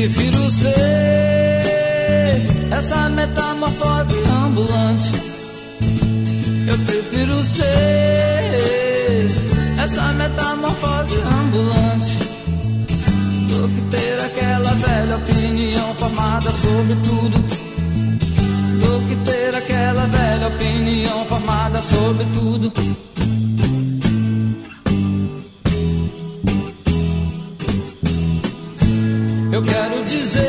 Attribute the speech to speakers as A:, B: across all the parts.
A: prefiro ser essa metamorfose ambulante. Eu prefiro ser essa metamorfose ambulante do que ter aquela velha opinião formada sobre tudo. Do que ter aquela velha opinião formada sobre tudo. Eu quero dizer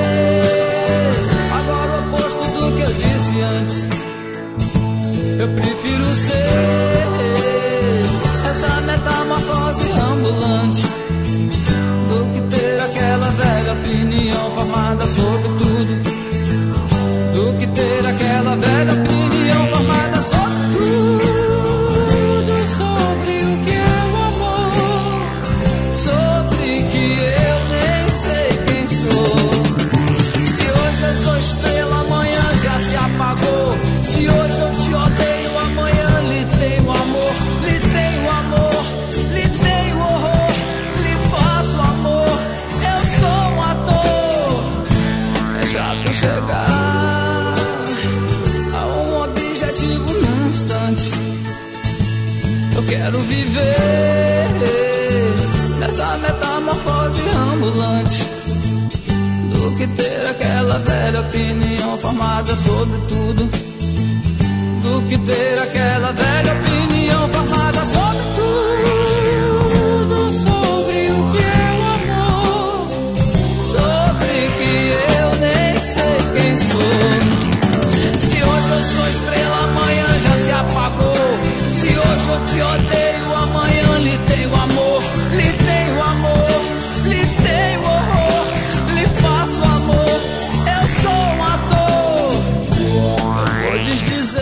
A: agora o oposto do que eu disse antes. Eu prefiro ser essa metamorfose ambulante do que ter aquela velha opinião formada sobre tudo. Do que ter aquela velha opinião formada sobre tudo. Sobre o que é o amor, sobre que eu nem sei quem sou. Se hoje eu sou estrela, amanhã já se apagou. Se hoje eu te odeio, amanhã lhe tenho amor. Lhe tenho amor, lhe tenho horror, lhe faço amor. Eu sou um ator. É chato chegar a um objetivo num instante. Eu quero viver nessa metamorfose ambulante do que ter aquela velha opinião formada sobre tudo. Do que ter aquela velha opinião formada sobre tudo. Sobre o que é o amor, sobre que eu nem sei quem sou. Se hoje eu sou estrela, amanhã já se apagou. Se hoje eu te odeio, amanhã lhe tenho amor. Lhe tenho amor, lhe tenho horror, lhe faço amor. Eu sou um ator. Podes dizer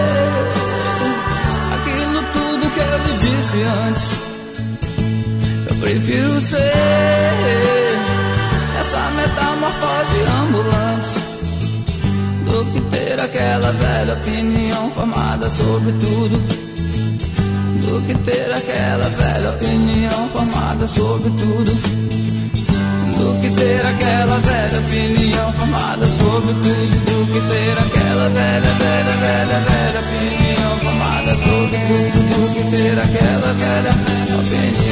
A: aquilo tudo que eu lhe disse antes. Eu prefiro ser essa metamorfose ambulante do que ter aquela velha opinião formada sobre tudo. Do que ter aquela velha opinião formada sobre tudo. Do que ter aquela velha opinião formada sobre tudo. Do que ter aquela velha opinião formada sobre tudo. Do que ter aquela velha opinião